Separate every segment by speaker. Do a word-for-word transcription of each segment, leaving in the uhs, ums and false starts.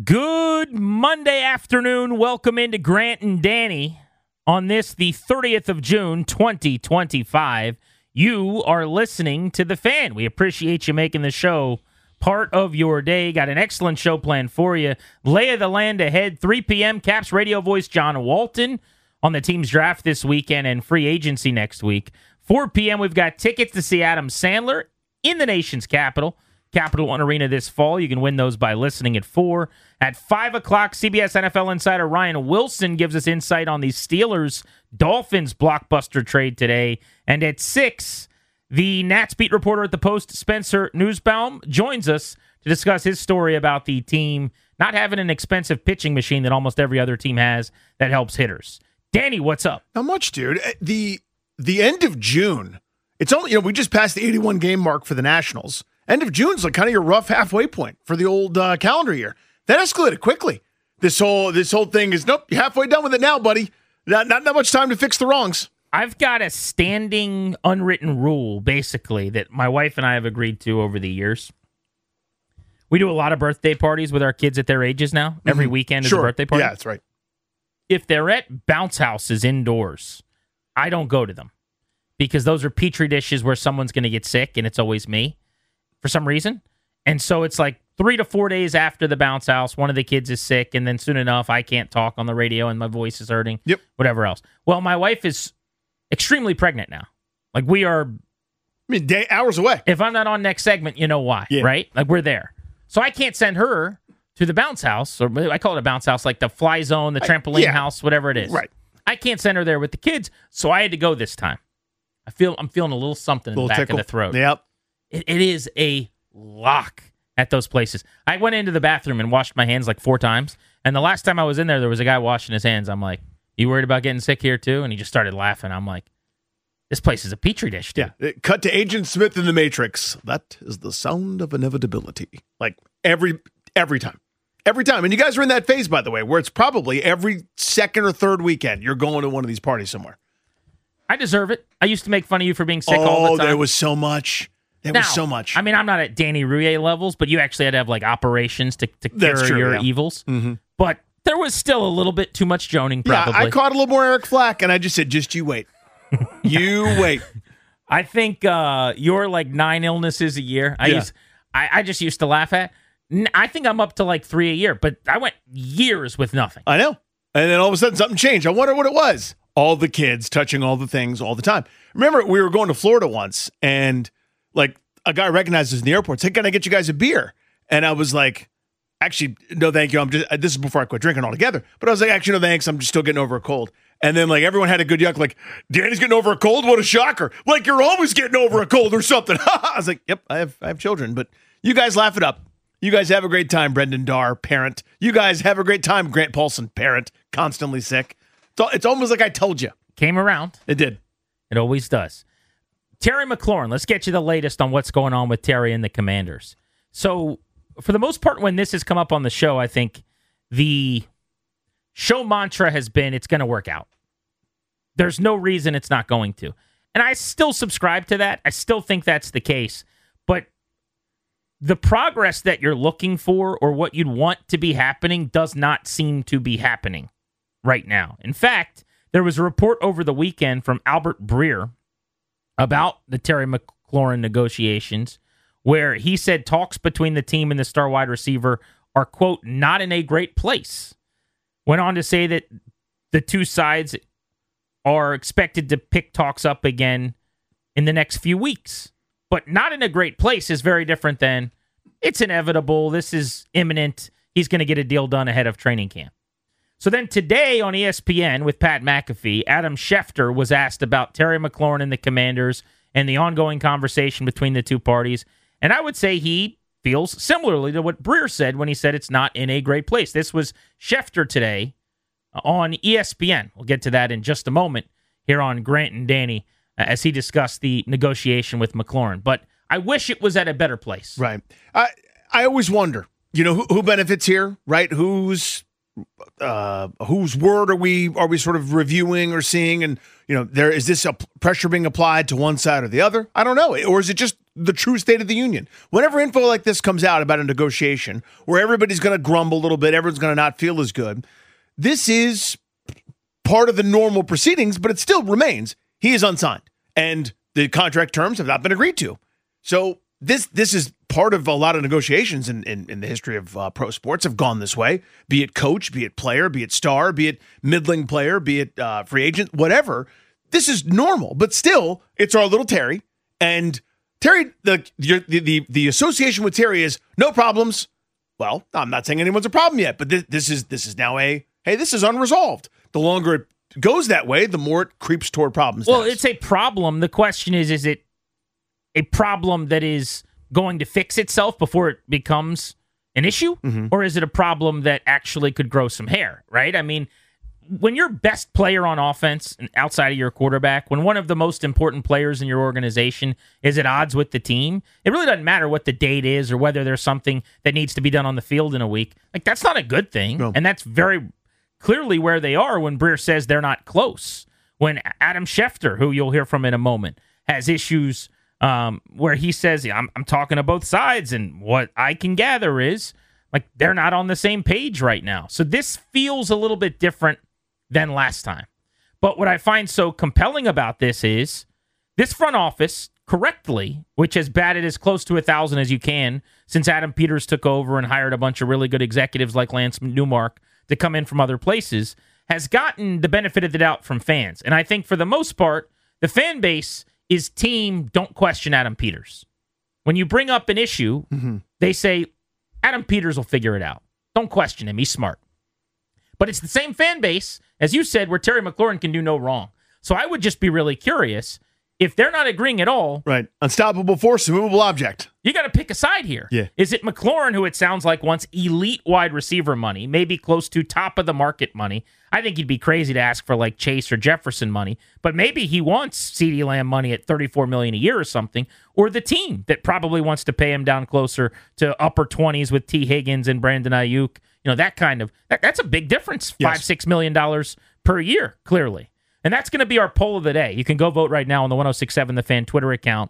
Speaker 1: Good Monday afternoon. Welcome into Grant and Danny on this, the thirtieth of June, twenty twenty-five. You are listening to The Fan. We appreciate you making the show part of your day. Got an excellent show planned for you. Lay of the land ahead, three p.m. Caps radio voice John Walton on the team's draft this weekend and free agency next week. four p.m. we've got tickets to see Adam Sandler in the nation's capital. Capital One Arena this fall. You can win those by listening at four. At five o'clock, C B S N F L insider Ryan Wilson gives us insight on the Steelers-Dolphins blockbuster trade today. And at six, the Nats beat reporter at the Post, Spencer Newsbaum, joins us to discuss his story about the team not having an expensive pitching machine that almost every other team has that helps hitters. Danny, what's up?
Speaker 2: Not much, dude. The the end of June, it's only, you know, we just passed the eighty-one game mark for the Nationals. End of June's like kind of your rough halfway point for the old uh, calendar year. That escalated quickly. This whole this whole thing is, nope, you're halfway done with it now, buddy. Not not that much time to fix the wrongs.
Speaker 1: I've got a standing unwritten rule, basically, that my wife and I have agreed to over the years. We do a lot of birthday parties with our kids at their ages now. Every mm-hmm. weekend is
Speaker 2: sure.
Speaker 1: a birthday party.
Speaker 2: Yeah, that's right.
Speaker 1: If they're at bounce houses indoors, I don't go to them because those are petri dishes where someone's going to get sick, and it's always me for some reason. And so it's like three to four days after the bounce house, one of the kids is sick, and then soon enough, I can't talk on the radio and my voice is hurting.
Speaker 2: Yep.
Speaker 1: Whatever else. Well, my wife is extremely pregnant now. Like, we are...
Speaker 2: I mean, day, hours away.
Speaker 1: If I'm not on next segment, you know why, yeah. right? Like, we're there. So I can't send her to the bounce house, or I call it a bounce house, like the fly zone, the trampoline I, yeah. house, whatever it is.
Speaker 2: Right.
Speaker 1: I can't send her there with the kids, so I had to go this time. I feel, I'm feeling a little something in the back
Speaker 2: tickle.
Speaker 1: of the throat.
Speaker 2: Yep.
Speaker 1: It, it is a lock at those places. I went into the bathroom and washed my hands like four times, and the last time I was in there, there was a guy washing his hands. I'm like, you worried about getting sick here too? And he just started laughing. I'm like, this place is a petri dish, dude.
Speaker 2: Yeah. Cut to Agent Smith in the Matrix. That is the sound of inevitability. Like every every time. Every time. And you guys are in that phase, by the way, where it's probably every second or third weekend you're going to one of these parties somewhere.
Speaker 1: I deserve it. I used to make fun of you for being sick
Speaker 2: oh,
Speaker 1: all the time.
Speaker 2: Oh, there was so much. There
Speaker 1: now,
Speaker 2: was so much.
Speaker 1: I mean, I'm not at Danny Rouillet levels, but you actually had to have like operations to, to cure
Speaker 2: true,
Speaker 1: your
Speaker 2: yeah.
Speaker 1: evils.
Speaker 2: Mm-hmm.
Speaker 1: But there was still a little bit too much joning, probably.
Speaker 2: Yeah, I caught a little more Eric Flack, and I just said, just you wait. You wait.
Speaker 1: I think uh, you're like nine illnesses a year. I,
Speaker 2: yeah.
Speaker 1: used, I, I just used to laugh at. I think I'm up to like three a year, but I went years with nothing.
Speaker 2: I know. And then all of a sudden something changed. I wonder what it was. All the kids touching all the things all the time. Remember, we were going to Florida once, and like a guy recognized us in the airport, said, can I get you guys a beer? And I was like, actually, no, thank you. I'm just, this is before I quit drinking altogether. But I was like, actually, no, thanks. I'm just still getting over a cold. And then like everyone had a good yuck, like, Danny's getting over a cold? What a shocker. Like you're always getting over a cold or something. I was like, yep, I have I have children. But you guys laugh it up. You guys have a great time, Brendan Darr, parent. You guys have a great time, Grant Paulson, parent, constantly sick. It's, it's almost like I told you.
Speaker 1: Came around.
Speaker 2: It did.
Speaker 1: It always does. Terry McLaurin, let's get you the latest on what's going on with Terry and the Commanders. So, for the most part, when this has come up on the show, I think the show mantra has been, it's going to work out. There's no reason it's not going to. And I still subscribe to that. I still think that's the case. But the progress that you're looking for or what you'd want to be happening does not seem to be happening right now. In fact, there was a report over the weekend from Albert Breer about the Terry McLaurin negotiations where he said talks between the team and the star wide receiver are, quote, not in a great place. Went on to say that the two sides are expected to pick talks up again in the next few weeks. But not in a great place is very different than it's inevitable, this is imminent, he's going to get a deal done ahead of training camp. So then today on E S P N with Pat McAfee, Adam Schefter was asked about Terry McLaurin and the Commanders and the ongoing conversation between the two parties. And I would say he feels similarly to what Breer said when he said it's not in a great place. This was Schefter today on E S P N. We'll get to that in just a moment here on Grant and Danny as he discussed the negotiation with McLaurin. But I wish it was at a better place.
Speaker 2: Right. I I always wonder, you know, who, who benefits here, right? Who's uh, whose word are we are we sort of reviewing or seeing? And, you know, there is this a pressure being applied to one side or the other? I don't know. Or is it just the true state of the union. Whenever info like this comes out about a negotiation where everybody's going to grumble a little bit, everyone's going to not feel as good, this is part of the normal proceedings, but it still remains. He is unsigned, and the contract terms have not been agreed to. So this this is part of a lot of negotiations in, in, in the history of uh, pro sports have gone this way, be it coach, be it player, be it star, be it middling player, be it uh, free agent, whatever. This is normal, but still, it's our little Terry. And Terry, the, the, the, the association with Terry is no problems. Well, I'm not saying anyone's a problem yet, but this, this is this is now a, hey, this is unresolved. The longer it goes that way, the more it creeps toward problems.
Speaker 1: Well, it's a problem. The question is, is it a problem that is going to fix itself before it becomes an issue? Mm-hmm. Or is it a problem that actually could grow some hair, right? I mean, when your best player on offense and outside of your quarterback, when one of the most important players in your organization is at odds with the team, it really doesn't matter what the date is or whether there's something that needs to be done on the field in a week. Like, that's not a good thing. No. And that's very clearly where they are when Breer says they're not close. When Adam Schefter, who you'll hear from in a moment, has issues um, where he says, I'm, I'm talking to both sides, and what I can gather is, like, they're not on the same page right now. So this feels a little bit different than last time. But what I find so compelling about this is this front office correctly, which has batted as close to a thousand as you can since Adam Peters took over and hired a bunch of really good executives like Lance Newmark to come in from other places, has gotten the benefit of the doubt from fans. And I think for the most part, the fan base is team don't question Adam Peters. When you bring up an issue, mm-hmm. they say, Adam Peters will figure it out. Don't question him. He's smart. But it's the same fan base, as you said, where Terry McLaurin can do no wrong. So I would just be really curious if they're not agreeing at all.
Speaker 2: Right. Unstoppable force, immovable object.
Speaker 1: You got to pick a side here.
Speaker 2: Yeah.
Speaker 1: Is it McLaurin, who it sounds like wants elite wide receiver money, maybe close to top of the market money? I think he'd be crazy to ask for like Chase or Jefferson money, but maybe he wants CeeDee Lamb money at thirty-four million dollars a year or something, or the team that probably wants to pay him down closer to upper twenties with T. Higgins and Brandon Ayuk. You know, that kind of, that, that's a big difference,
Speaker 2: yes.
Speaker 1: five, six million dollars per year, clearly. And that's going to be our poll of the day. You can go vote right now on the one oh six point seven The Fan Twitter account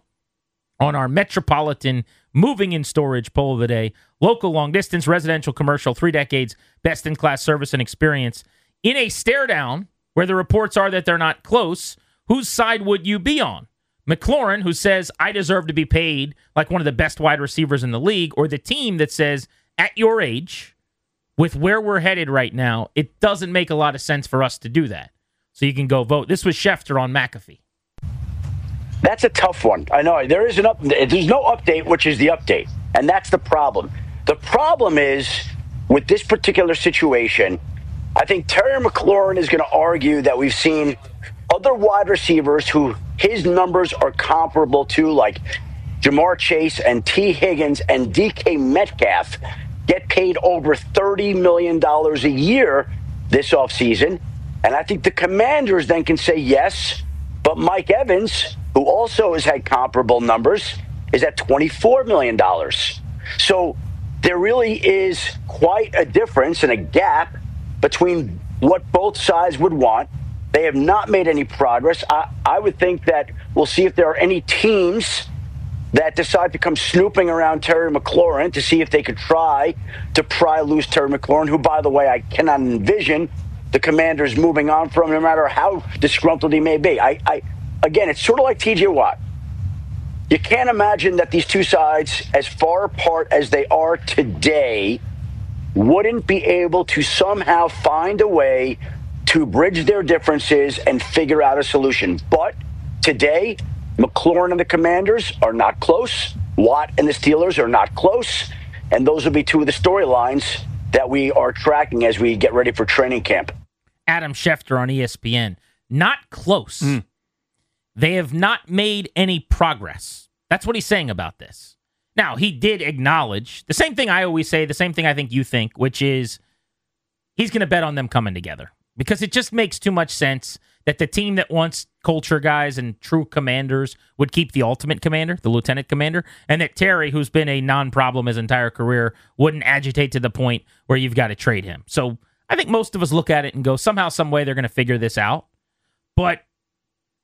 Speaker 1: on our Metropolitan Moving and Storage poll of the day. Local, long distance, residential, commercial, three decades, best in class service and experience. In a stare down where the reports are that they're not close, whose side would you be on? McLaurin, who says, I deserve to be paid like one of the best wide receivers in the league, or the team that says, at your age, with where we're headed right now, it doesn't make a lot of sense for us to do that. So you can go vote. This was Schefter on McAfee.
Speaker 3: That's a tough one. I know there is an up. There's no update, which is the update, and that's the problem. The problem is with this particular situation. I think Terry McLaurin is going to argue that we've seen other wide receivers who his numbers are comparable to, like Jamar Chase and T. Higgins and D K Metcalf, get paid over thirty million dollars a year this offseason. And I think the Commanders then can say yes, but Mike Evans, who also has had comparable numbers, is at twenty-four million dollars. So there really is quite a difference and a gap between what both sides would want. They have not made any progress. I, I would think that we'll see if there are any teams that decide to come snooping around Terry McLaurin to see if they could try to pry loose Terry McLaurin, who, by the way, I cannot envision the Commanders moving on from, no matter how disgruntled he may be. I, I again, it's sort of like T J Watt. You can't imagine that these two sides, as far apart as they are today, wouldn't be able to somehow find a way to bridge their differences and figure out a solution. But today, McLaurin and the Commanders are not close. Watt and the Steelers are not close. And those will be two of the storylines that we are tracking as we get ready for training camp.
Speaker 1: Adam Schefter on E S P N. Not close. Mm. They have not made any progress. That's what he's saying about this. Now, he did acknowledge the same thing I always say, the same thing I think you think, which is he's going to bet on them coming together because it just makes too much sense that the team that wants culture guys and true commanders would keep the ultimate commander, the lieutenant commander, and that Terry, who's been a non-problem his entire career, wouldn't agitate to the point where you've got to trade him. So I think most of us look at it and go, somehow, some way, they're going to figure this out. But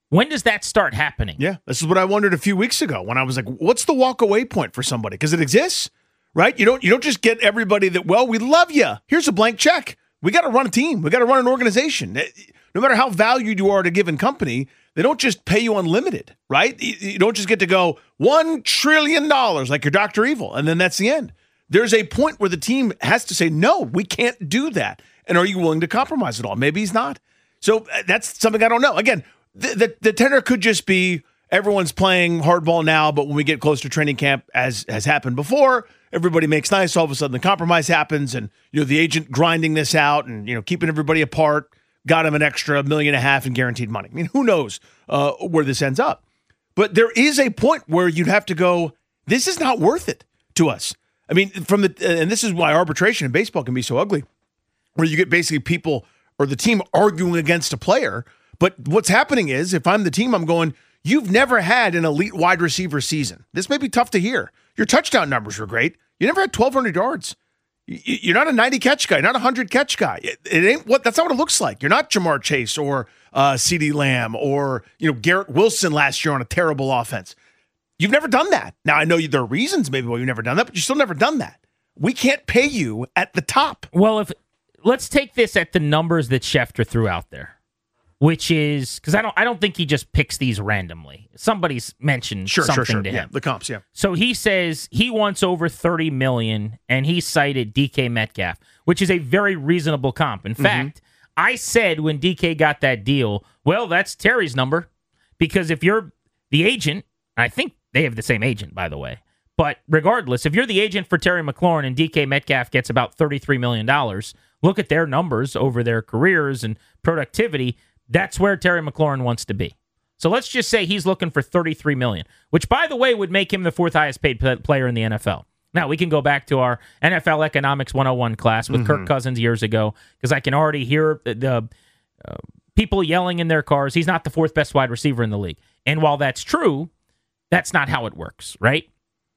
Speaker 1: When does that start happening?
Speaker 2: Yeah, this is what I wondered a few weeks ago when I was like, what's the walk away point for somebody? Because it exists, right? You don't you don't just get everybody that, well, we love you. Here's a blank check. We got to run a team. We got to run an organization. No matter how valued you are at a given company, they don't just pay you unlimited, right? You don't just get to go one trillion dollars like you're Doctor Evil, and then that's the end. There's a point where the team has to say, no, we can't do that. And are you willing to compromise at all? Maybe he's not. So that's something I don't know. Again, The, the the tenor could just be everyone's playing hardball now, but when we get close to training camp, as has happened before, everybody makes nice. All of a sudden, the compromise happens, and you know the agent grinding this out and you know keeping everybody apart got him an extra million and a half in guaranteed money. I mean, who knows uh, where this ends up? But there is a point where you'd have to go, this is not worth it to us. I mean, from the and this is why arbitration in baseball can be so ugly, where you get basically people or the team arguing against a player. But what's happening is, if I'm the team, I'm going, you've never had an elite wide receiver season. This may be tough to hear. Your touchdown numbers were great. You never had twelve hundred yards. You're not a ninety catch guy, not a one hundred catch guy. It, it ain't what that's not what it looks like. You're not Jamar Chase or uh, CeeDee Lamb or you know Garrett Wilson last year on a terrible offense. You've never done that. Now, I know you, there are reasons maybe why you've never done that, but you've still never done that. We can't pay you at the top.
Speaker 1: Well, if let's take this at the numbers that Schefter threw out there. Which is because I don't I don't think he just picks these randomly. Somebody's mentioned
Speaker 2: sure,
Speaker 1: something
Speaker 2: sure, sure.
Speaker 1: to him.
Speaker 2: Yeah, the comps, yeah.
Speaker 1: So he says he wants over thirty million dollars, and he cited D K Metcalf, which is a very reasonable comp. In mm-hmm. fact, I said when D K got that deal, well, that's Terry's number. Because if you're the agent, I think they have the same agent, by the way. But regardless, if you're the agent for Terry McLaurin and D K Metcalf gets about thirty-three million dollars, look at their numbers over their careers and productivity. That's where Terry McLaurin wants to be. So let's just say he's looking for thirty-three million dollars, which, by the way, would make him the fourth highest paid player in the N F L. Now, we can go back to our N F L Economics one oh one class with mm-hmm. Kirk Cousins years ago, because I can already hear the, the uh, people yelling in their cars, he's not the fourth best wide receiver in the league. And while that's true, that's not how it works, right?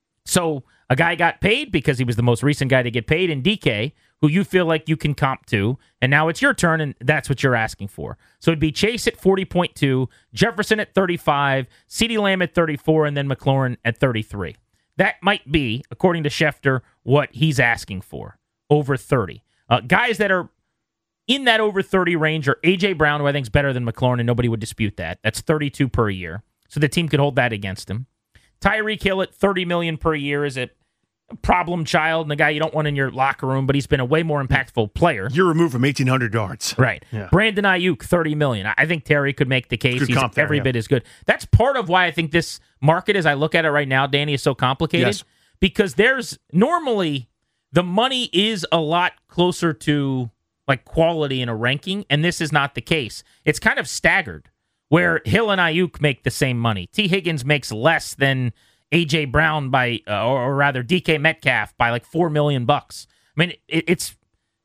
Speaker 1: So a guy got paid because he was the most recent guy to get paid in D K, who you feel like you can comp to, and now it's your turn, and that's what you're asking for. So it'd be Chase at forty point two, Jefferson at thirty-five, CeeDee Lamb at thirty-four, and then McLaurin at thirty-three. That might be, according to Schefter, what he's asking for, over thirty. Uh, guys that are in that over thirty range are A J. Brown, who I think is better than McLaurin, and nobody would dispute that. That's thirty-two per year, so the team could hold that against him. Tyreek Hill at thirty million dollars per year is a problem child and the guy you don't want in your locker room, but he's been a way more impactful player.
Speaker 2: You're removed from eighteen hundred yards.
Speaker 1: Right. Yeah. Brandon Ayuk, thirty million dollars. I think Terry could make the case.
Speaker 2: Good
Speaker 1: he's
Speaker 2: comp there,
Speaker 1: every
Speaker 2: yeah.
Speaker 1: bit as good. That's part of why I think this market, as I look at it right now, Danny, is so complicated.
Speaker 2: Yes.
Speaker 1: Because there's normally the money is a lot closer to like quality in a ranking, and this is not the case. It's kind of staggered, where Hill and Ayuk make the same money. T. Higgins makes less than A J. Brown by, uh, or, or rather D K Metcalf by like four million bucks. I mean, it, it's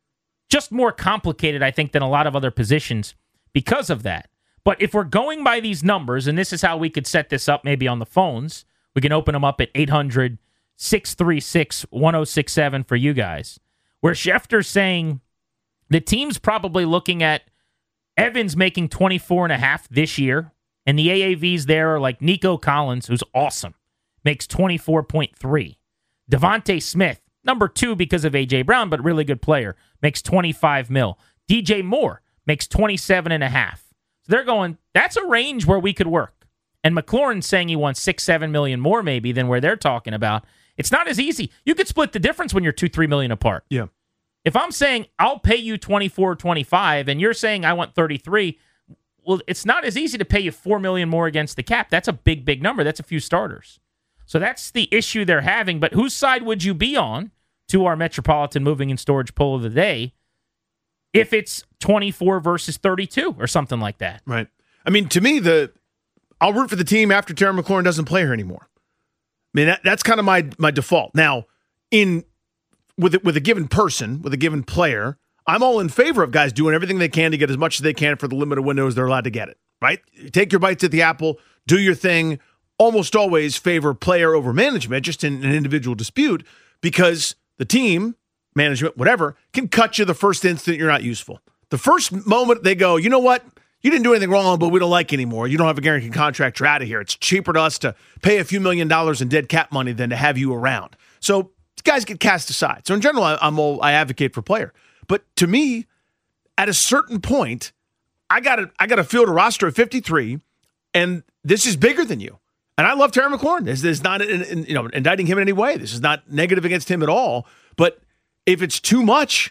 Speaker 1: just more complicated, I think, than a lot of other positions because of that. But if we're going by these numbers, and this is how we could set this up maybe on the phones, we can open them up at eight hundred, six three six, one oh six seven for you guys, where Schefter's saying the team's probably looking at Evans making twenty-four and a half this year, and the A A Vs there are like Nico Collins, who's awesome, makes twenty-four point three. Devontae Smith, number two because of A J. Brown, but really good player, makes twenty-five mil. D J Moore makes twenty-seven and a half. So they're going, that's a range where we could work. And McLaurin's saying he wants six, seven million more maybe than where they're talking about. It's not as easy. You could split the difference when you're two, three million apart.
Speaker 2: Yeah.
Speaker 1: If I'm saying I'll pay you twenty-four, twenty-five, and you're saying I want thirty-three, well, it's not as easy to pay you four million more against the cap. That's a big, big number. That's a few starters. So that's the issue they're having. But whose side would you be on to our Metropolitan Moving and Storage poll of the day if it's twenty-four versus thirty-two or something like that?
Speaker 2: Right. I mean, to me, the I'll root for the team after Terry McLaurin doesn't play here anymore. I mean, that, that's kind of my my default. Now, in with it, with a given person, with a given player, I'm all in favor of guys doing everything they can to get as much as they can for the limited windows they're allowed to get it. Right? Take your bites at the apple, do your thing. Almost always favor player over management, just in an individual dispute, because the team, management, whatever, can cut you the first instant you're not useful. The first moment they go, you know what? you didn't do anything wrong, but we don't like you anymore. You don't have a guaranteed contract. You're out of here. It's cheaper to us to pay a few million dollars in dead cap money than to have you around. So guys get cast aside. So in general, I, I'm all, I advocate for player. But to me, at a certain point, I got to I got to field a roster of fifty-three, and this is bigger than you. And I love Terry McLaurin. This, this is not in, in, you know indicting him in any way. This is not negative against him at all. But if it's too much,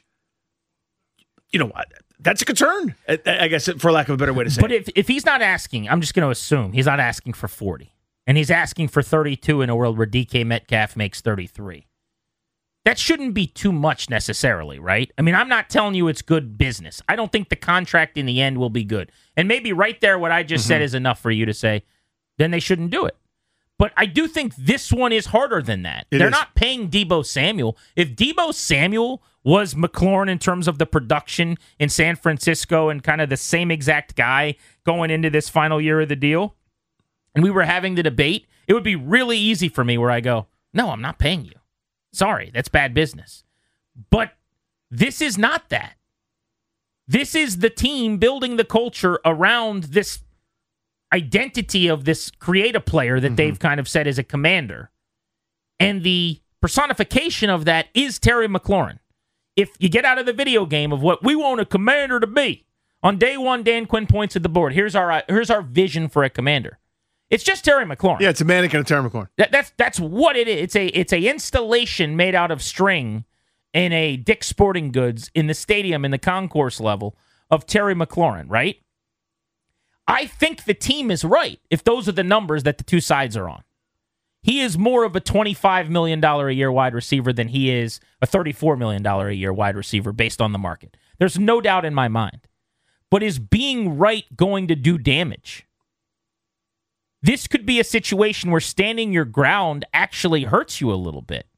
Speaker 2: you know what? That's a concern, I, I guess, for lack of a better way to say
Speaker 1: but
Speaker 2: it.
Speaker 1: But if, if he's not asking, I'm just going to assume he's not asking for forty. And he's asking for thirty-two in a world where D K Metcalf makes thirty-three. That shouldn't be too much necessarily, right? I mean, I'm not telling you it's good business. I don't think the contract in the end will be good. And maybe right there what I just mm-hmm. said is enough for you to say, then they shouldn't do it. But I do think this one is harder than that.
Speaker 2: It
Speaker 1: They're
Speaker 2: is.
Speaker 1: not paying Deebo Samuel. If Deebo Samuel was McLaurin in terms of the production in San Francisco and kind of the same exact guy going into this final year of the deal, and we were having the debate, it would be really easy for me where I go, no, I'm not paying you. Sorry, that's bad business. But this is not that. This is the team building the culture around this identity of this creative player that mm-hmm. they've kind of said is a commander. And the personification of that is Terry McLaurin. If you get out of the video game of what we want a commander to be, on day one, Dan Quinn points at the board. Here's our, here's our vision for a commander. It's just Terry McLaurin.
Speaker 2: Yeah, it's a mannequin of Terry McLaurin.
Speaker 1: That, that's that's what it is. It's a it's a installation made out of string in a Dick's Sporting Goods in the stadium in the concourse level of Terry McLaurin, right? I think the team is right if those are the numbers that the two sides are on. He is more of a twenty-five million dollars a year wide receiver than he is a thirty-four million dollars a year wide receiver based on the market. There's no doubt in my mind. But is being right going to do damage? This could be a situation where standing your ground actually hurts you a little bit.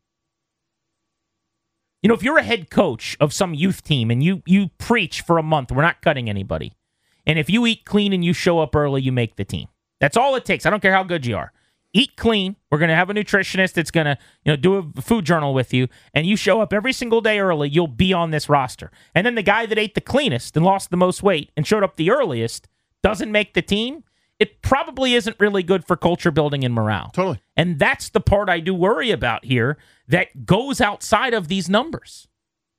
Speaker 1: You know, if you're a head coach of some youth team and you you preach for a month, we're not cutting anybody. And if you eat clean and you show up early, you make the team. That's all it takes. I don't care how good you are. Eat clean. We're going to have a nutritionist that's going to, you know, do a food journal with you, and you show up every single day early, you'll be on this roster. And then the guy that ate the cleanest and lost the most weight and showed up the earliest doesn't make the team. It probably isn't really good for culture building and morale.
Speaker 2: Totally.
Speaker 1: And that's the part I do worry about here that goes outside of these numbers.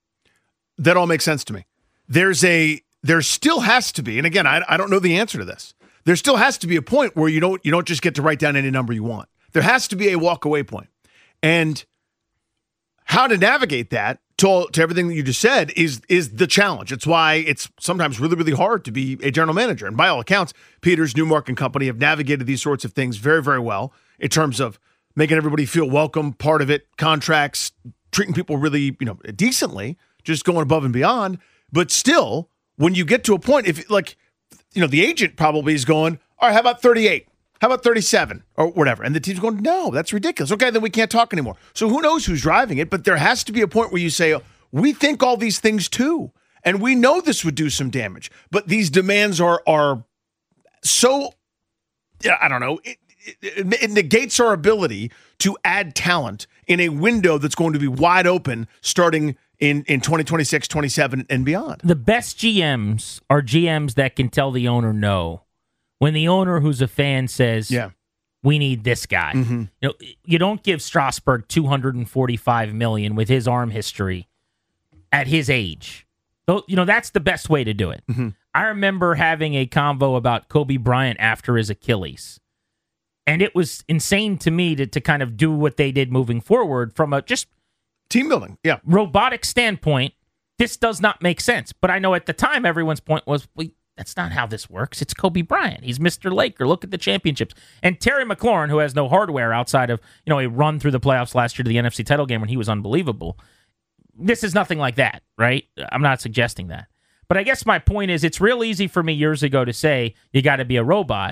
Speaker 2: That all makes sense to me. There's a, there still has to be, and again, I, I don't know the answer to this. There still has to be a point where you don't, you don't just get to write down any number you want. There has to be a walk away point. And how to navigate that to, to everything that you just said is is the challenge. It's why it's sometimes really, really hard to be a general manager. And by all accounts, Peters, Newmark, and company have navigated these sorts of things very, very well in terms of making everybody feel welcome, part of it, contracts, treating people really, you know, decently, just going above and beyond. But still, when you get to a point, if like, you know, the agent probably is going, all right, how about thirty-eight? How about thirty-seven or whatever? And the team's going, no, that's ridiculous. Okay, then we can't talk anymore. So who knows who's driving it, but there has to be a point where you say, we think all these things too, and we know this would do some damage, but these demands are are so, I don't know, it, it, it negates our ability to add talent in a window that's going to be wide open starting in, in twenty twenty-six, twenty-seven, and beyond.
Speaker 1: The best G Ms are G Ms that can tell the owner no. When the owner who's a fan says, yeah, we need this guy. Mm-hmm. You know, you don't give Strasburg two hundred forty-five million dollars with his arm history at his age. You know, that's the best way to do it. Mm-hmm. I remember having a convo about Kobe Bryant after his Achilles. And it was insane to me to, to kind of do what they did moving forward from a just
Speaker 2: team building, yeah,
Speaker 1: robotic standpoint. This does not make sense. But I know at the time, everyone's point was, well, that's not how this works. It's Kobe Bryant. He's Mister Laker. Look at the championships. And Terry McLaurin, who has no hardware outside of, you know, a run through the playoffs last year to the N F C title game when he was unbelievable. This is nothing like that, right? I'm not suggesting that. But I guess my point is it's real easy for me years ago to say you got to be a robot.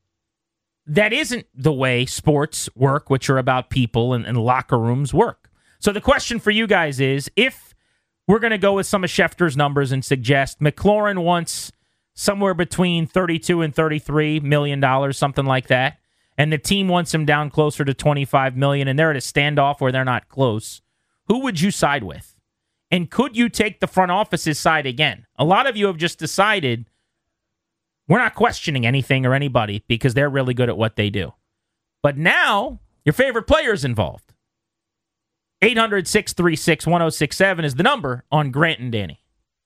Speaker 1: That isn't the way sports work, which are about people and, and locker rooms work. So the question for you guys is, if we're going to go with some of Schefter's numbers and suggest McLaurin wants somewhere between thirty-two and thirty-three million dollars, something like that, and the team wants him down closer to twenty-five million dollars, and they're at a standoff where they're not close, who would you side with? And could you take the front office's side again? A lot of you have just decided We're not questioning anything or anybody because they're really good at what they do. But now, your favorite player is involved. eight hundred, six three six, one oh six seven is the number on Grant and Danny.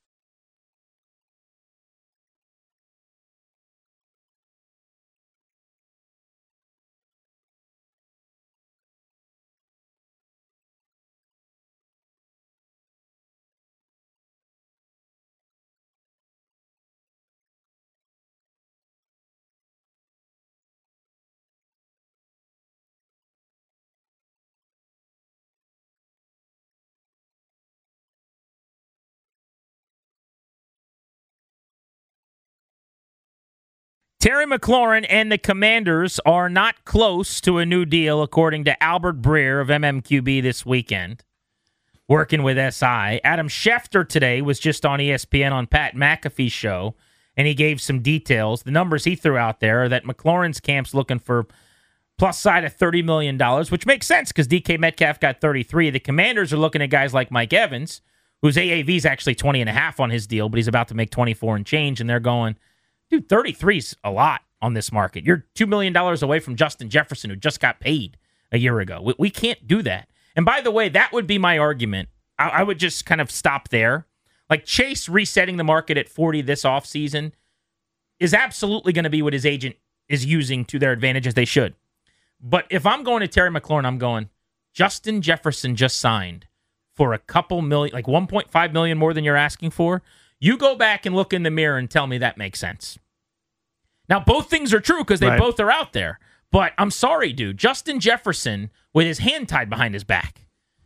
Speaker 1: Terry McLaurin and the Commanders are not close to a new deal, according to Albert Breer of M M Q B this weekend, working with S I. Adam Schefter today was just on E S P N on Pat McAfee's show, and he gave some details. The numbers he threw out there are that McLaurin's camp's looking for plus side of thirty million dollars, which makes sense because D K Metcalf got thirty-three. The Commanders are looking at guys like Mike Evans, whose A A V is actually twenty and a half on his deal, but he's about to make twenty-four and change, and they're going, dude, thirty-three is a lot on this market. You're two million dollars away from Justin Jefferson, who just got paid a year ago. We, we can't do that. And by the way, that would be my argument. I, I would just kind of stop there. Like Chase resetting the market at forty this offseason is absolutely going to be what his agent is using to their advantage, as they should. But if I'm going to Terry McLaurin, I'm going, Justin Jefferson just signed for a couple million, like one point five million more than you're asking for. You go back and look in the mirror and tell me that makes sense. Now, both things are true because they
Speaker 2: Right.
Speaker 1: both are out there. But I'm sorry, dude. Justin Jefferson with his hand tied behind his back.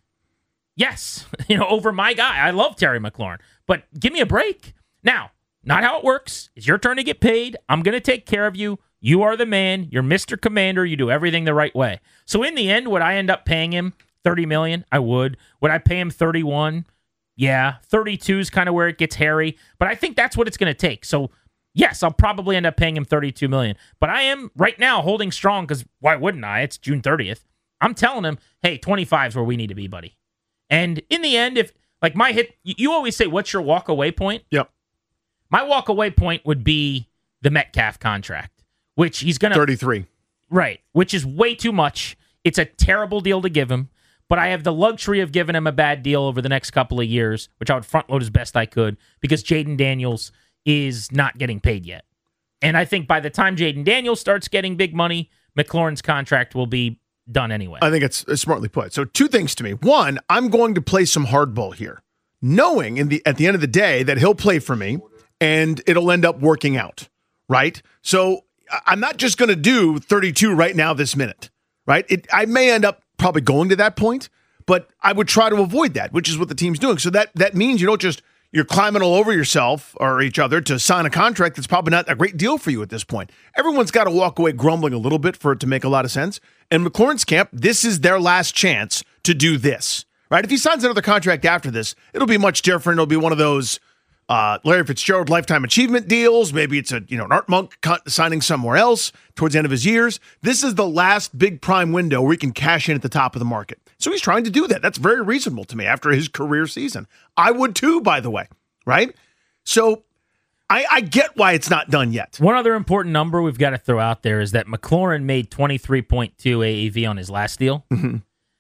Speaker 1: Yes, you know, over my guy. I love Terry McLaurin. But give me a break. Now, not how it works. It's your turn to get paid. I'm going to take care of you. You are the man. You're Mister Commander. You do everything the right way. So in the end, would I end up paying him thirty million dollars? I would. Would I pay him thirty-one? Yeah, thirty-two is kind of where it gets hairy, but I think that's what it's going to take. So, yes, I'll probably end up paying him thirty-two million dollars. But I am right now holding strong because why wouldn't I? It's June thirtieth. I'm telling him, hey, twenty-five is where we need to be, buddy. And in the end, if like my hit, you always say, what's your walk away point?
Speaker 2: Yep.
Speaker 1: My walk away point would be the Metcalf contract, which he's going to
Speaker 2: thirty-three.
Speaker 1: Right, which is way too much. It's a terrible deal to give him. But I have the luxury of giving him a bad deal over the next couple of years, which I would front load as best I could, because Jaden Daniels is not getting paid yet. And I think by the time Jaden Daniels starts getting big money, McLaurin's contract will be done anyway.
Speaker 2: I think it's, it's smartly put. So two things to me. One, I'm going to play some hardball here, knowing in the at the end of the day that he'll play for me and it'll end up working out, right? So I'm not just going to do thirty-two right now this minute, right? It, I may end up probably going to that point, but I would try to avoid that, which is what the team's doing. So that that means you don't just, you're climbing all over yourself or each other to sign a contract that's probably not a great deal for you at this point. Everyone's got to walk away grumbling a little bit for it to make a lot of sense. And McLaurin's camp, this is their last chance to do this, right? If he signs another contract after this, it'll be much different. It'll be one of those uh, Larry Fitzgerald lifetime achievement deals. Maybe it's a, you know, an Art Monk signing somewhere else towards the end of his years. This is the last big prime window where he can cash in at the top of the market. So he's trying to do that. That's very reasonable to me after his career season. I would too, by the way, right? So I, I get why it's not done yet.
Speaker 1: One other important number we've got to throw out there is that McLaurin made twenty-three point two A A V on his last deal.
Speaker 2: Mm-hmm.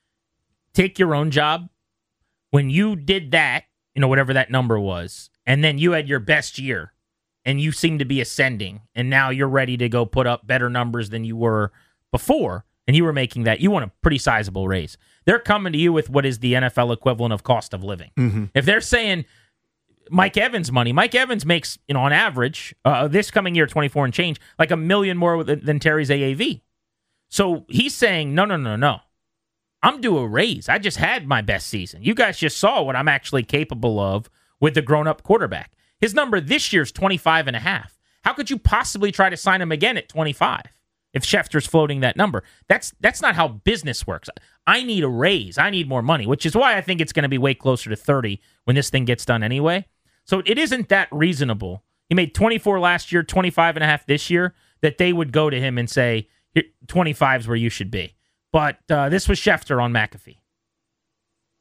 Speaker 1: Take your own job. When you did that, you know, whatever that number was, and then you had your best year, and you seem to be ascending, and now you're ready to go put up better numbers than you were before, and you were making that, you want a pretty sizable raise. They're coming to you with what is the N F L equivalent of cost of living.
Speaker 2: Mm-hmm.
Speaker 1: If they're saying Mike Evans money, Mike Evans makes, you know, on average, uh, this coming year, twenty-four and change, like a million more than, than Terry's A A V. So he's saying, no, no, no, no. I'm due a raise. I just had my best season. You guys just saw what I'm actually capable of with the grown-up quarterback. His number this year is twenty-five and a half. How could you possibly try to sign him again at twenty-five if Schefter's floating that number? That's that's not how business works. I need a raise. I need more money, which is why I think it's going to be way closer to thirty when this thing gets done anyway. So it isn't that reasonable. He made twenty-four last year, twenty-five and a half this year, that they would go to him and say, twenty-five is where you should be. But uh, this was Schefter on McAfee.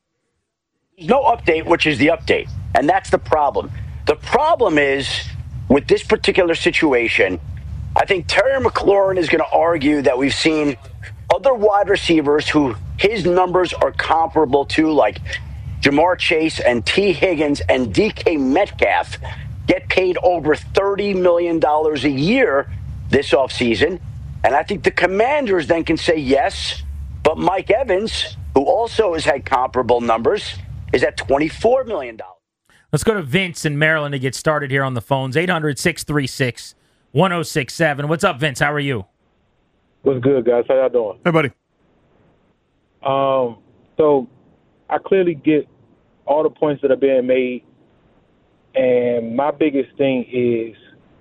Speaker 3: There's no update, which is the update. And that's the problem. The problem is with this particular situation, I think Terry McLaurin is going to argue that we've seen other wide receivers who his numbers are comparable to, like Jamar Chase and T. Higgins and D K Metcalf, get paid over thirty million dollars a year this offseason. And I think the Commanders then can say yes, but Mike Evans, who also has had comparable numbers, is at twenty-four million dollars.
Speaker 1: Let's go to Vince in Maryland to get started here on the phones. eight hundred, six three six, one oh six seven. What's up, Vince? How are you?
Speaker 4: What's good, guys? How y'all doing?
Speaker 2: Hey, buddy.
Speaker 4: Um, so I clearly get all the points that are being made, and my biggest thing is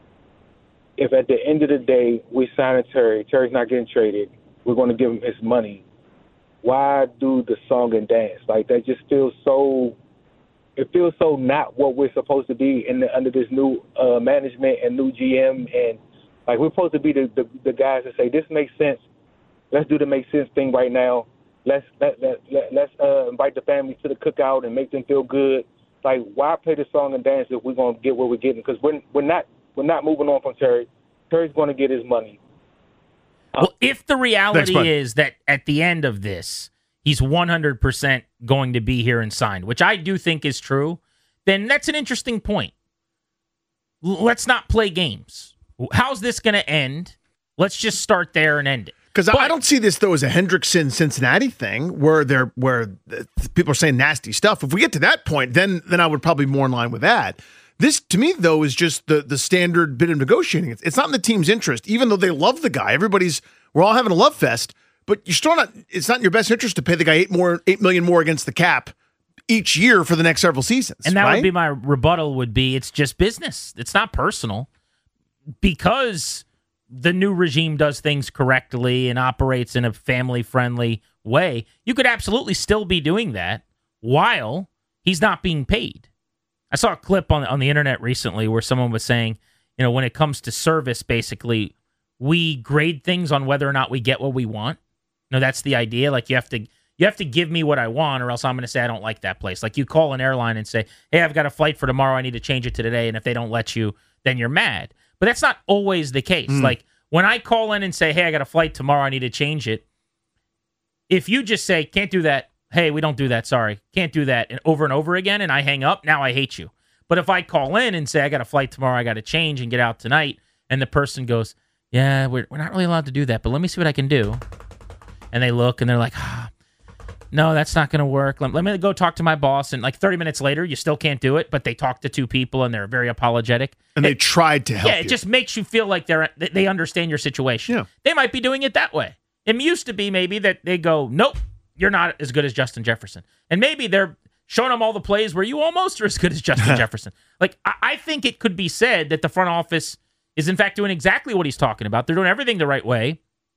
Speaker 4: if at the end of the day we sign a Terry, Terry's not getting traded, we're going to give him his money. Why do the song and dance? Like, that just feels so – it feels so not what we're supposed to be in the, under this new uh, management and new G M. And, like, we're supposed to be the, the, the guys that say, this makes sense. Let's do the make sense thing right now. Let's let, let, let, let's uh, invite the family to the cookout and make them feel good. Like, why play the song and dance if we're going to get what we're getting? Because we're, we're, not, we're not moving on from Terry. Terry's going to get his money.
Speaker 1: Well, if the reality
Speaker 2: Thanks,
Speaker 1: is that at the end of this, he's one hundred percent going to be here and signed, which I do think is true, then that's an interesting point. L- let's not play games. How's this going to end? Let's just start there and end it.
Speaker 2: Because I don't see this, though, as a Hendrickson Cincinnati thing where they're where people are saying nasty stuff. If we get to that point, then then I would probably be more in line with that. This, to me, though, is just the the standard bit of negotiating. It's, it's not in the team's interest, even though they love the guy. Everybody's we're all having a love fest, but you're still not. It's not in your best interest to pay the guy eight more eight million more against the cap each year for the next several seasons.
Speaker 1: And that
Speaker 2: right?
Speaker 1: would be my rebuttal. Would be it's just business. It's not personal because the new regime does things correctly and operates in a family-friendly way. You could absolutely still be doing that while he's not being paid. I saw a clip on on the internet recently where someone was saying, you know, when it comes to service, basically, we grade things on whether or not we get what we want. You know, that's the idea. Like you have to you have to give me what I want, or else I'm going to say I don't like that place. Like you call an airline and say, hey, I've got a flight for tomorrow. I need to change it to today. And if they don't let you, then you're mad. But that's not always the case. Mm. Like when I call in and say, hey, I got a flight tomorrow, I need to change it. If you just say, can't do that, hey, we don't do that, sorry, can't do that, and over and over again, and I hang up, now I hate you. But if I call in and say, I got a flight tomorrow, I got to change and get out tonight, and the person goes, yeah, we're, we're not really allowed to do that, but let me see what I can do. And they look, and they're like, ah, no, that's not going to work. Let, let me go talk to my boss. And like thirty minutes later, you still can't do it, but they talk to two people, and they're very apologetic.
Speaker 2: And
Speaker 1: it,
Speaker 2: they tried to help
Speaker 1: Yeah, it
Speaker 2: you.
Speaker 1: just makes you feel like they're they understand your situation.
Speaker 2: Yeah.
Speaker 1: They might be doing it that way. It used to be maybe that they go, nope, you're not as good as Justin Jefferson. And maybe they're showing them all the plays where you almost are as good as Justin Jefferson. Like, I, I think it could be said that the front office is, in fact, doing exactly what he's talking about. They're doing everything the right way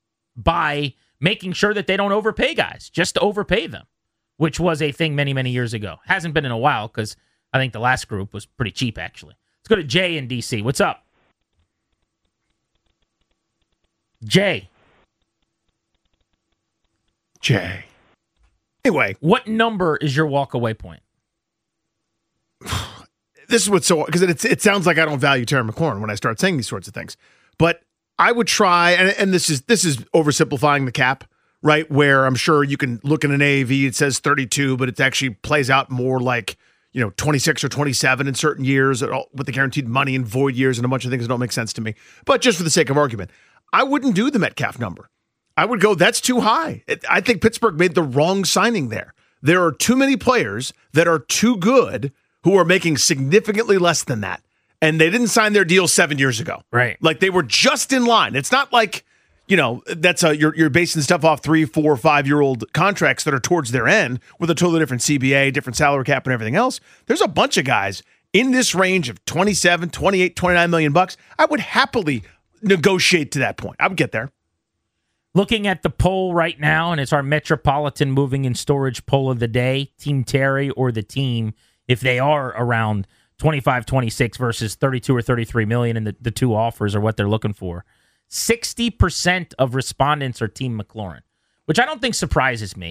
Speaker 1: by making sure that they don't overpay guys, just to overpay them, which was a thing many, many years ago. Hasn't been in a while because I think the last group was pretty cheap, actually. Let's go to Jay in D C. What's up? Jay.
Speaker 2: Jay. Anyway.
Speaker 1: What number is your walk-away point?
Speaker 2: This is what's so, because it, it sounds like I don't value Terry McLaurin when I start saying these sorts of things. But I would try, and, and this is this is oversimplifying the cap, right? Where I'm sure you can look in an A A V, it says thirty-two, but it actually plays out more like, you know, twenty-six or twenty-seven in certain years with the guaranteed money and void years and a bunch of things that don't make sense to me. But just for the sake of argument, I wouldn't do the Metcalf number. I would go, that's too high. It, I think Pittsburgh made the wrong signing there. There are too many players that are too good who are making significantly less than that. And they didn't sign their deal seven years ago.
Speaker 1: Right.
Speaker 2: Like they were just in line. It's not like, you know, that's a, you're, you're basing stuff off three, four, five-year-old contracts that are towards their end with a totally different C B A, different salary cap and everything else. There's a bunch of guys in this range of twenty-seven, twenty-eight, twenty-nine million bucks. I would happily negotiate to that point. I would get there.
Speaker 1: Looking at the poll right now, and it's our Metropolitan Moving and Storage poll of the day, Team Terry or the team, if they are around twenty-five, twenty-six versus thirty-two or thirty-three million, and the, the two offers are what they're looking for. sixty percent of respondents are Team McLaurin, which I don't think surprises me.
Speaker 2: No.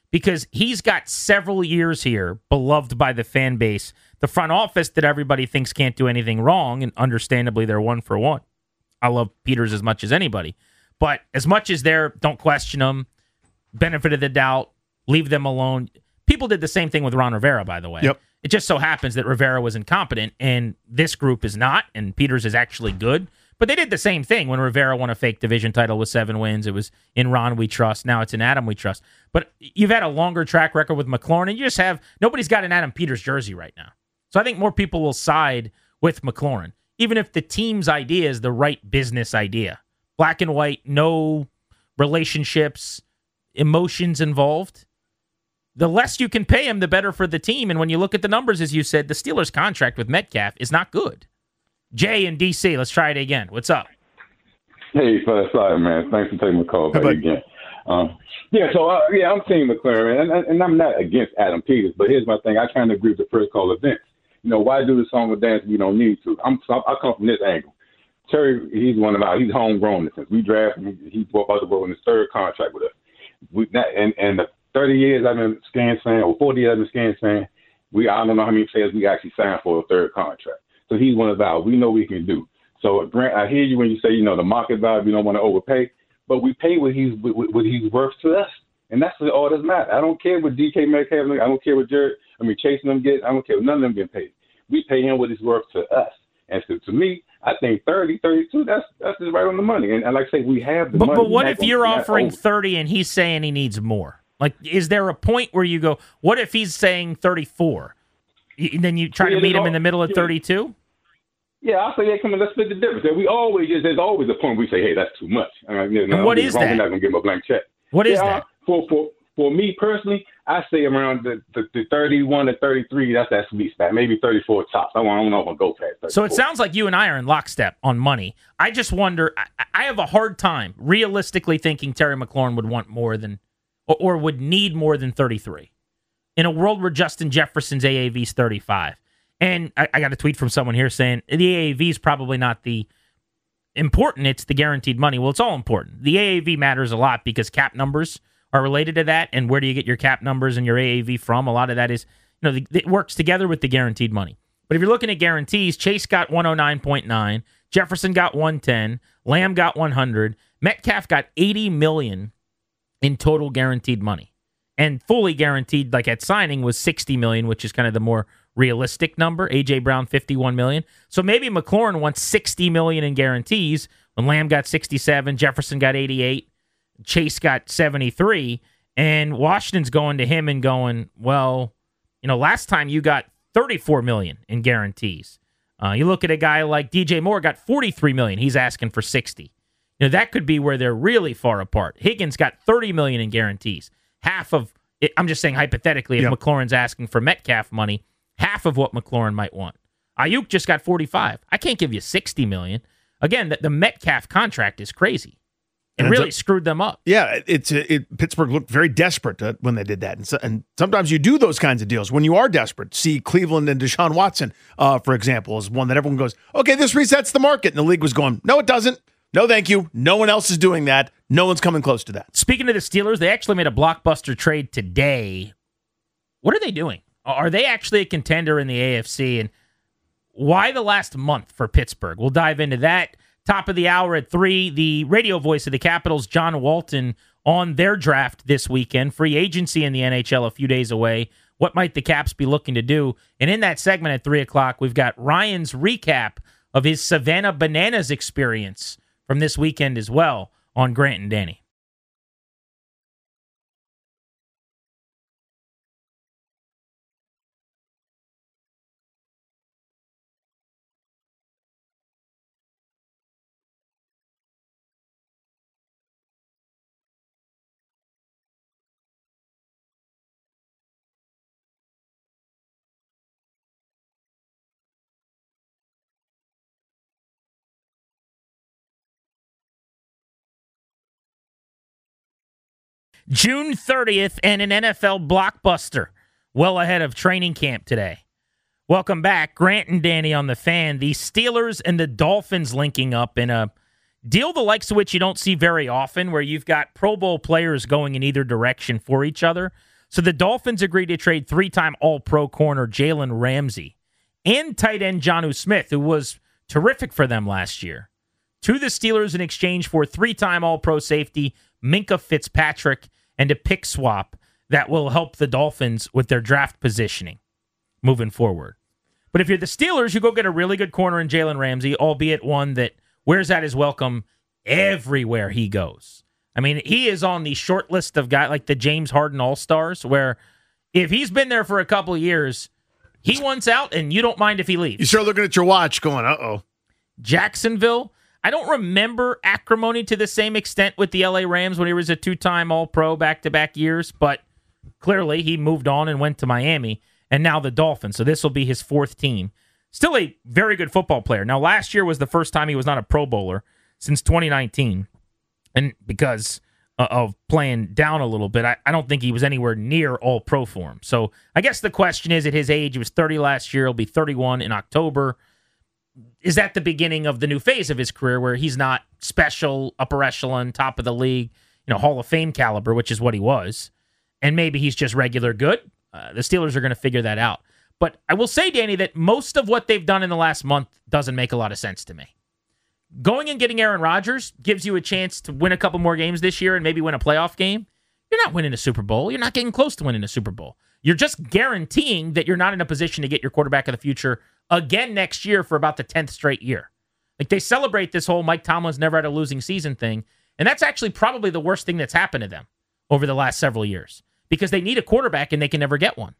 Speaker 1: because he's got several years here, beloved by the fan base. The front office that everybody thinks can't do anything wrong, and understandably, they're one for one. I love Peters as much as anybody. But as much as they're, don't question them, benefit of the doubt, leave them alone. People did the same thing with Ron Rivera, by the way.
Speaker 2: Yep.
Speaker 1: It just so happens that Rivera was incompetent, and this group is not, and Peters is actually good. But they did the same thing when Rivera won a fake division title with seven wins. It was in Ron we trust. Now it's in Adam we trust. But you've had a longer track record with McLaurin, and you just have, nobody's got an Adam Peters jersey right now. So I think more people will side with McLaurin, even if the team's idea is the right business idea. Black and white, no relationships, emotions involved. The less you can pay him, the better for the team. And when you look at the numbers, as you said, the Steelers' contract with Metcalf is not good. Jay in D C, let's try it again. What's up?
Speaker 5: Hey, Fast Side, man. Thanks for taking my call back again. Um, yeah, so, uh, yeah, I'm Team McLaurin, and, and I'm not against Adam Peters, but here's my thing. I kind of agree with the first call of Vince. You know, why do the song with dance if you don't need to? I'm, I come from this angle. Terry, he's one of our, he's homegrown since we drafted him. He's about to go in his third contract with us. We, not, and, and the thirty years I've been Skins fan, or forty years I've been Skins fan, we, I don't know how many players we actually signed for a third contract. So he's one of our, we know we can do. So, Grant, I hear you when you say, you know, the market value, we don't want to overpay, but we pay what he's, what, what he's worth to us. And that's all that matters. I don't care what D K Metcalf, I don't care what Jared, I mean, Chase and them get, I don't care what none of them get paid. We pay him what he's worth to us. And so to me, I think thirty, thirty-two, that's that's just right on the money. And, and like I say, we have the
Speaker 1: but,
Speaker 5: money.
Speaker 1: But what if
Speaker 5: gonna,
Speaker 1: you're offering
Speaker 5: over.
Speaker 1: thirty and he's saying he needs more? Like, is there a point where you go, what if he's saying thirty-four? And then you try
Speaker 5: yeah,
Speaker 1: to meet him
Speaker 5: all,
Speaker 1: in the middle of
Speaker 5: yeah.
Speaker 1: thirty-two?
Speaker 5: Yeah, I'll say, yeah, come on, let's split the difference. We always, there's always a point where we say, hey, that's too much. I mean, you know,
Speaker 1: and what is
Speaker 5: wrong,
Speaker 1: that?
Speaker 5: We're not going to give him a blank check.
Speaker 1: What is
Speaker 5: yeah,
Speaker 1: that?
Speaker 5: For, for, for me personally, I say around the, the, the thirty-one to thirty-three, that's that sweet spot. Maybe thirty-four tops. I don't know if I'll go past thirty-four.
Speaker 1: So it sounds like you and I are in lockstep on money. I just wonder, I, I have a hard time realistically thinking Terry McLaurin would want more than, or, or would need more than thirty-three. In a world where Justin Jefferson's A A V is thirty-five. And I, I got a tweet from someone here saying the A A V is probably not the important, it's the guaranteed money. Well, it's all important. The A A V matters a lot because cap numbers are related to that, and where do you get your cap numbers and your A A V from? A lot of that is, you know, the, it works together with the guaranteed money. But if you're looking at guarantees, Chase got one oh nine point nine, Jefferson got one ten, Lamb got one hundred, Metcalf got eighty million dollars in total guaranteed money. And fully guaranteed, like at signing, was sixty million dollars, which is kind of the more realistic number. A J Brown, fifty-one million dollars. So maybe McLaurin wants sixty million dollars in guarantees when Lamb got sixty-seven, Jefferson got eighty-eight, Chase got seventy-three, and Washington's going to him and going, well, you know, last time you got thirty-four million dollars in guarantees. Uh, you look at a guy like D J Moore, got forty-three million dollars. He's asking for sixty. You know, that could be where they're really far apart. Higgins got thirty million dollars in guarantees. Half of it, I'm just saying hypothetically, if yep. McLaurin's asking for Metcalf money, half of what McLaurin might want. Ayuk just got forty-five. I can't give you sixty million dollars. Again, the, the Metcalf contract is crazy. It and really a, screwed them up.
Speaker 2: Yeah, it's it, Pittsburgh looked very desperate uh, when they did that. And, so, and sometimes you do those kinds of deals when you are desperate. See Cleveland and Deshaun Watson, uh, for example, is one that everyone goes, okay, this resets the market. And the league was going, no, it doesn't. No, thank you. No one else is doing that. No one's coming close to that.
Speaker 1: Speaking of the Steelers, they actually made a blockbuster trade today. What are they doing? Are they actually a contender in the A F C? And why the last month for Pittsburgh? We'll dive into that. Top of the hour at three, the radio voice of the Capitals, John Walton, on their draft this weekend. Free agency in the N H L a few days away. What might the Caps be looking to do? And in that segment at three o'clock, we've got Ryan's recap of his Savannah Bananas experience from this weekend as well on Grant and Danny. June thirtieth and an N F L blockbuster well ahead of training camp today. Welcome back. Grant and Danny on the Fan. The Steelers and the Dolphins linking up in a deal the likes of which you don't see very often, where you've got Pro Bowl players going in either direction for each other. So the Dolphins agreed to trade three-time All-Pro corner Jalen Ramsey and tight end Jonnu Smith, who was terrific for them last year, to the Steelers in exchange for three-time All-Pro safety Minkah Fitzpatrick and a pick swap that will help the Dolphins with their draft positioning moving forward. But if you're the Steelers, you go get a really good corner in Jalen Ramsey, albeit one that wears out his welcome everywhere he goes. I mean, he is on the short list of guys like the James Harden All-Stars, where if he's been there for a couple of years, he wants out, and you don't mind if he leaves.
Speaker 2: You start looking at your watch going, uh-oh.
Speaker 1: Jacksonville, I don't remember acrimony to the same extent with the L A Rams when he was a two-time All-Pro back-to-back years, but clearly he moved on and went to Miami, and now the Dolphins. So this will be his fourth team. Still a very good football player. Now, last year was the first time he was not a Pro Bowler since twenty nineteen, and because uh, of playing down a little bit, I, I don't think he was anywhere near All-Pro for him. So I guess the question is, at his age, he was thirty last year, he'll be thirty-one in October. Is that the beginning of the new phase of his career where he's not special, upper echelon, top of the league, you know, Hall of Fame caliber, which is what he was, and maybe he's just regular good? Uh, the Steelers are going to figure that out. But I will say, Danny, that most of what they've done in the last month doesn't make a lot of sense to me. Going and getting Aaron Rodgers gives you a chance to win a couple more games this year and maybe win a playoff game. You're not winning a Super Bowl. You're not getting close to winning a Super Bowl. You're just guaranteeing that you're not in a position to get your quarterback of the future again next year for about the tenth straight year. Like, they celebrate this whole Mike Tomlin's never had a losing season thing, and that's actually probably the worst thing that's happened to them over the last several years because they need a quarterback and they can never get one.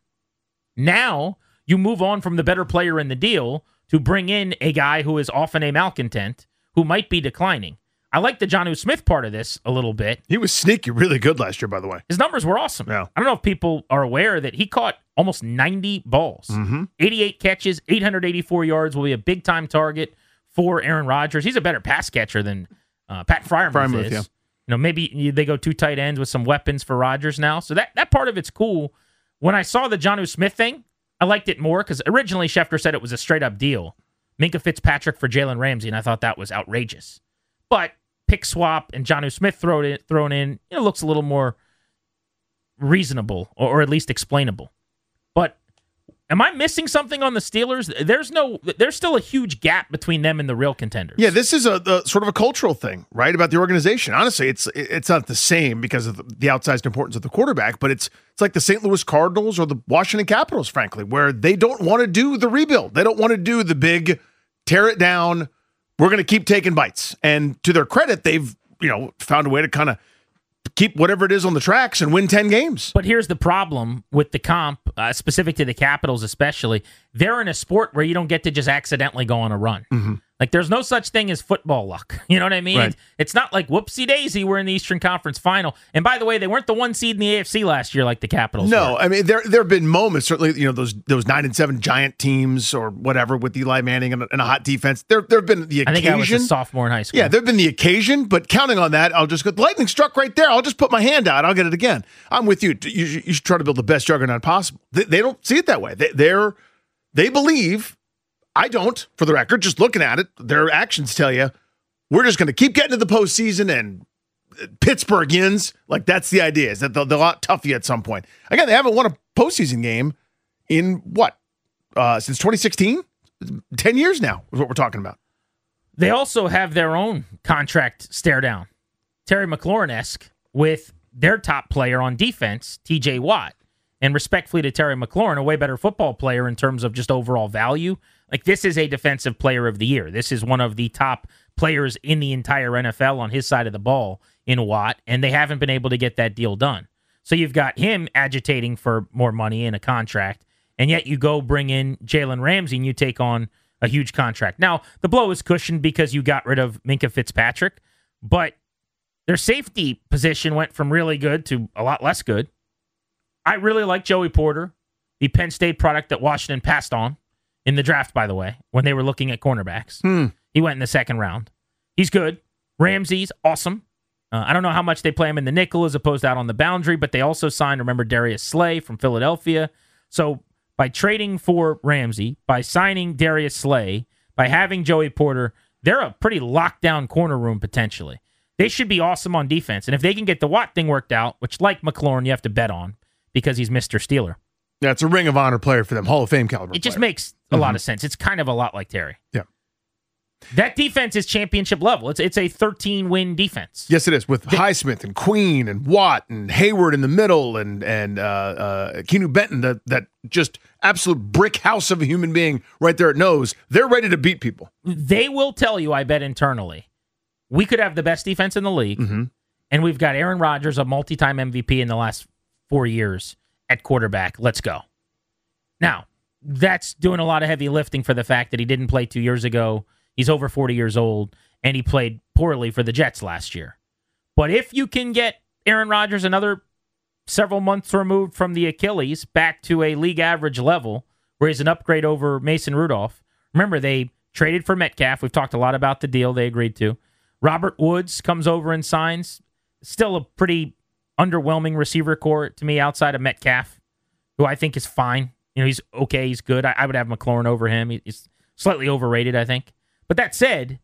Speaker 1: Now, you move on from the better player in the deal to bring in a guy who is often a malcontent who might be declining. I like the Jonnu Smith part of this a little bit.
Speaker 2: He was sneaky really good last year, by the way.
Speaker 1: His numbers were awesome.
Speaker 2: Yeah.
Speaker 1: I don't know if people are aware that he caught almost ninety balls.
Speaker 2: Mm-hmm.
Speaker 1: eighty-eight catches, eight hundred eighty-four yards, will be a big-time target for Aaron Rodgers. He's a better pass catcher than uh, Pat Freiermuth,
Speaker 2: Freiermuth
Speaker 1: is.
Speaker 2: Yeah.
Speaker 1: You know, maybe they go two tight ends with some weapons for Rodgers now. So that, that part of it's cool. When I saw the Jonnu Smith thing, I liked it more because originally Schefter said it was a straight-up deal. Minkah Fitzpatrick for Jalen Ramsey, and I thought that was outrageous. But pick swap and Jonnu Smith thrown in, thrown in, you know, looks a little more reasonable or, or at least explainable. But am I missing something on the Steelers? There's no, there's still a huge gap between them and the real contenders.
Speaker 2: Yeah, this is a, a sort of a cultural thing, right? About the organization. Honestly, it's it's not the same because of the outsized importance of the quarterback, but it's it's like the Saint Louis Cardinals or the Washington Capitals, frankly, where they don't want to do the rebuild. They don't want to do the big tear it down. We're going to keep taking bites. And to their credit, they've, you know, found a way to kind of keep whatever it is on the tracks and win ten games.
Speaker 1: But here's the problem with the comp, uh, specific to the Capitals especially. They're in a sport where you don't get to just accidentally go on a run.
Speaker 2: Mm-hmm.
Speaker 1: Like, there's no such thing as football luck. You know what I mean?
Speaker 2: Right.
Speaker 1: It's, it's not like, whoopsie-daisy, we're in the Eastern Conference Final. And by the way, they weren't the one seed in the A F C last year like the Capitals
Speaker 2: No,
Speaker 1: were.
Speaker 2: I mean, there there have been moments, certainly, you know, those those nine and seven Giant teams or whatever with Eli Manning and, and a hot defense. There there have been the occasion.
Speaker 1: I think I was a sophomore in high school.
Speaker 2: Yeah, there have been the occasion, but counting on that, I'll just go, lightning struck right there. I'll just put my hand out. I'll get it again. I'm with you. You, you should try to build the best juggernaut possible. They, they don't see it that way. They, they're They believe, I don't, for the record, just looking at it, their actions tell you, we're just going to keep getting to the postseason and Pittsburgh ins. Like, that's the idea, is that they'll, they'll out tough you at some point. Again, they haven't won a postseason game in what? Uh, since twenty sixteen? ten years now is what we're talking about.
Speaker 1: They also have their own contract stare down. Terry McLaurin-esque with their top player on defense, T J Watt. And respectfully to Terry McLaurin, a way better football player in terms of just overall value. Like, this is a defensive player of the year. This is one of the top players in the entire N F L on his side of the ball in Watt, and they haven't been able to get that deal done. So you've got him agitating for more money in a contract, and yet you go bring in Jalen Ramsey and you take on a huge contract. Now, the blow is cushioned because you got rid of Minkah Fitzpatrick, but their safety position went from really good to a lot less good. I really like Joey Porter, the Penn State product that Washington passed on in the draft, by the way, when they were looking at cornerbacks.
Speaker 2: Hmm.
Speaker 1: He went in the second round. He's good. Ramsey's awesome. Uh, I don't know how much they play him in the nickel as opposed to out on the boundary, but they also signed, remember, Darius Slay from Philadelphia. So by trading for Ramsey, by signing Darius Slay, by having Joey Porter, they're a pretty locked down corner room potentially. They should be awesome on defense. And if they can get the Watt thing worked out, which like McLaurin, you have to bet on, because he's Mister Steeler.
Speaker 2: Yeah, it's a Ring of Honor player for them, Hall of Fame caliber.
Speaker 1: It just
Speaker 2: player.
Speaker 1: makes a mm-hmm. lot of sense. It's kind of a lot like Terry.
Speaker 2: Yeah.
Speaker 1: That defense is championship level. It's it's a thirteen-win defense.
Speaker 2: Yes, it is, with the, Highsmith and Queen and Watt and Hayward in the middle and and uh, uh, Keanu Benton, that, that just absolute brick house of a human being right there at nose. They're ready to beat people.
Speaker 1: They will tell you, I bet internally, we could have the best defense in the league,
Speaker 2: mm-hmm.
Speaker 1: and we've got Aaron Rodgers, a multi-time M V P in the last four years at quarterback. Let's go. Now, that's doing a lot of heavy lifting for the fact that he didn't play two years ago. He's over forty years old, and he played poorly for the Jets last year. But if you can get Aaron Rodgers another several months removed from the Achilles back to a league average level, where he's an upgrade over Mason Rudolph. Remember, they traded for Metcalf. We've talked a lot about the deal they agreed to. Robert Woods comes over and signs. Still a pretty underwhelming receiver core to me outside of Metcalf, who I think is fine. You know, he's okay, he's good. I, I would have McLaurin over him. He's slightly overrated, I think. But that said,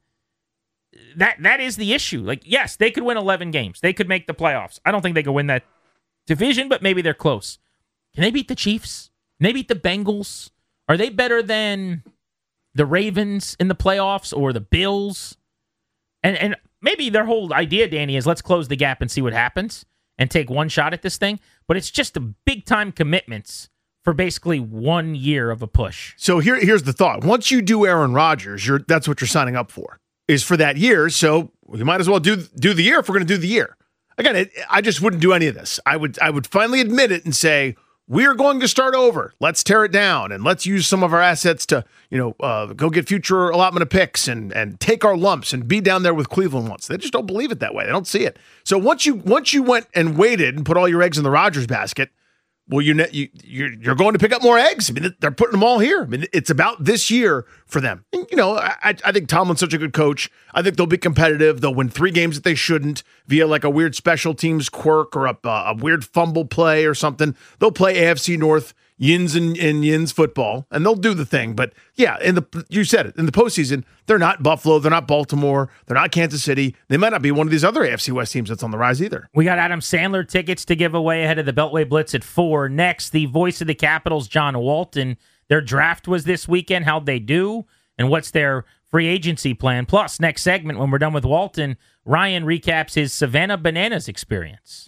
Speaker 1: that that is the issue. Like, yes, they could win eleven games. They could make the playoffs. I don't think they could win that division, but maybe they're close. Can they beat the Chiefs? Can they beat the Bengals? Are they better than the Ravens in the playoffs or the Bills? And and maybe their whole idea, Danny, is let's close the gap and see what happens and take one shot at this thing. But it's just a big-time commitments for basically one year of a push.
Speaker 2: So here, here's the thought. Once you do Aaron Rodgers, you're that's what you're signing up for, is for that year. So you might as well do do the year if we're going to do the year. Again, it, I just wouldn't do any of this. I would I would finally admit it and say, we're going to start over. Let's tear it down, and let's use some of our assets to, you know, uh, go get future allotment of picks and and take our lumps and be down there with Cleveland once. They just don't believe it that way. They don't see it. So once you once you went and waited and put all your eggs in the Rodgers basket, well, you you you're, you're going to pick up more eggs. I mean, they're putting them all here. I mean, it's about this year for them. And, you know, I, I think Tomlin's such a good coach. I think they'll be competitive. They'll win three games that they shouldn't via like a weird special teams quirk or a, a weird fumble play or something. They'll play A F C North yins and, and yins football, and they'll do the thing. But yeah, in the you said it, in the postseason, they're not Buffalo, they're not Baltimore, they're not Kansas City. They might not be one of these other A F C West teams that's on the rise either.
Speaker 1: We got Adam Sandler tickets to give away ahead of the Beltway Blitz at four. Next, the voice of the Capitals, John Walton. Their draft was this weekend. How'd they do? And what's their free agency plan? Plus, next segment, when we're done with Walton, Ryan recaps his Savannah Bananas experience.